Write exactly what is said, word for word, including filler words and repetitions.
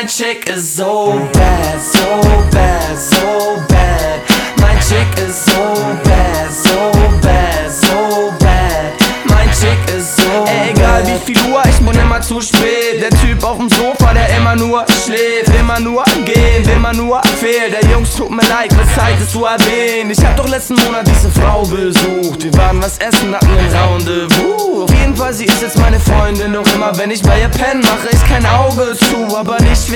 Mein Chick is so bad, so bad, so bad. Mein Chick is so bad, so bad, so bad. Mein Chick is so bad. Egal wie viel Uhr, ich bin immer zu spät. Der Typ auf dem Sofa, der immer nur schläft, immer nur geht, immer nur fehlt. Der Jungs, tut mir leid, was Zeit ist zu erwähnen. Ich hab doch letzten Monat diese Frau besucht. Wir waren was essen, hatten ein Rendezvous. Auf jeden Fall, sie ist jetzt meine Freundin. Doch immer wenn ich bei ihr penne, mache ich kein Auge zu. Aber nicht